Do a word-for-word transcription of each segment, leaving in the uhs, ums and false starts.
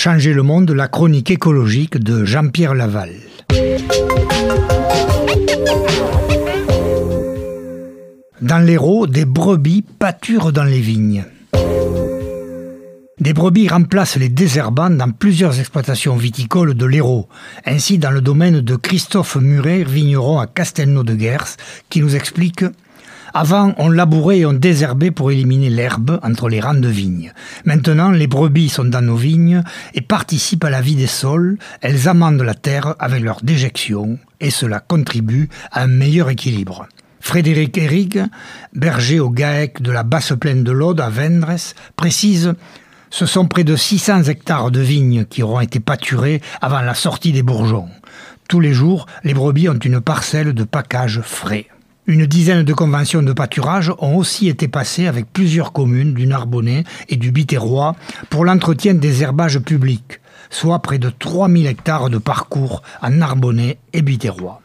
Changer le monde, la chronique écologique de Jean-Pierre Laval. Dans l'Hérault, des brebis pâturent dans les vignes. Des brebis remplacent les désherbants dans plusieurs exploitations viticoles de l'Hérault. Ainsi, dans le domaine de Christophe Muret, vigneron à Castelnau-de-Guers, qui nous explique « Avant, on labourait et on désherbait pour éliminer l'herbe entre les rangs de vignes. Maintenant, les brebis sont dans nos vignes et participent à la vie des sols. Elles amendent la terre avec leur déjection et cela contribue à un meilleur équilibre. » Frédéric Hérig, berger au GAEC de la basse plaine de l'Aude à Vendres, précise « Ce sont près de six cents hectares de vignes qui auront été pâturés avant la sortie des bourgeons. Tous les jours, les brebis ont une parcelle de pacage frais. » Une dizaine de conventions de pâturage ont aussi été passées avec plusieurs communes du Narbonnais et du Biterrois pour l'entretien des herbages publics, soit près de trois mille hectares de parcours en Narbonnais et Biterrois.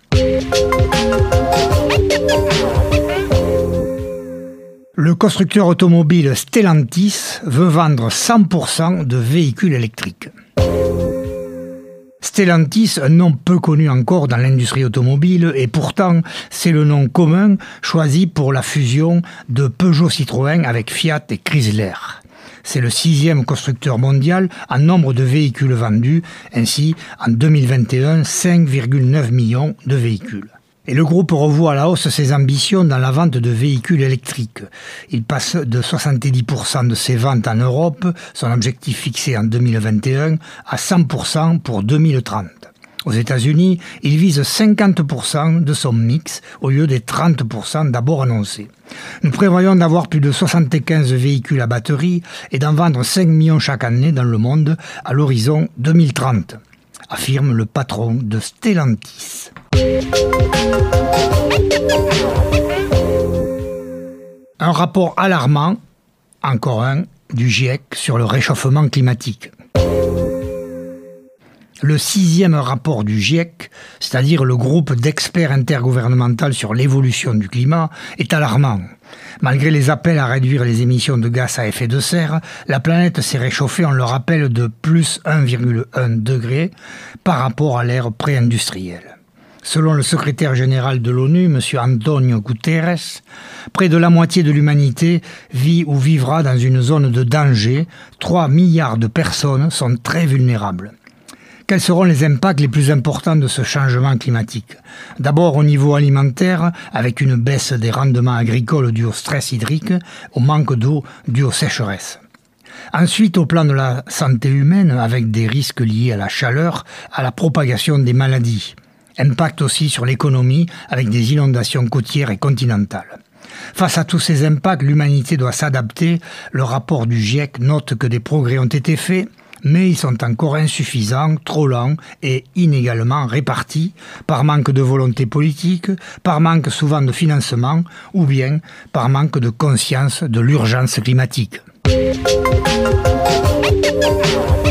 Le constructeur automobile Stellantis veut vendre cent pour cent de véhicules électriques. Stellantis, un nom peu connu encore dans l'industrie automobile, et pourtant c'est le nom commun choisi pour la fusion de Peugeot-Citroën avec Fiat et Chrysler. C'est le sixième constructeur mondial en nombre de véhicules vendus, ainsi en deux mille vingt et un, cinq virgule neuf millions de véhicules. Et le groupe revoit à la hausse ses ambitions dans la vente de véhicules électriques. Il passe de soixante-dix pour cent de ses ventes en Europe, son objectif fixé en deux mille vingt et un, à cent pour cent pour deux mille trente. Aux États-Unis, il vise cinquante pour cent de son mix au lieu des trente pour cent d'abord annoncés. Nous prévoyons d'avoir plus de soixante-quinze véhicules à batterie et d'en vendre cinq millions chaque année dans le monde à l'horizon deux mille trente, affirme le patron de Stellantis. Un rapport alarmant, encore un, du GIEC sur le réchauffement climatique. Le sixième rapport du GIEC, c'est-à-dire le groupe d'experts intergouvernemental sur l'évolution du climat, est alarmant. Malgré les appels à réduire les émissions de gaz à effet de serre, la planète s'est réchauffée, on le rappelle, de plus un virgule un degré par rapport à l'ère pré-industrielle. Selon le secrétaire général de l'ONU, M. Antonio Guterres, près de la moitié de l'humanité vit ou vivra dans une zone de danger. trois milliards de personnes sont très vulnérables. Quels seront les impacts les plus importants de ce changement climatique ? D'abord au niveau alimentaire, avec une baisse des rendements agricoles due au stress hydrique, au manque d'eau dû aux sécheresses. Ensuite, au plan de la santé humaine, avec des risques liés à la chaleur, à la propagation des maladies. Impact aussi sur l'économie, avec des inondations côtières et continentales. Face à tous ces impacts, l'humanité doit s'adapter. Le rapport du GIEC note que des progrès ont été faits, mais ils sont encore insuffisants, trop lents et inégalement répartis, par manque de volonté politique, par manque souvent de financement, ou bien par manque de conscience de l'urgence climatique.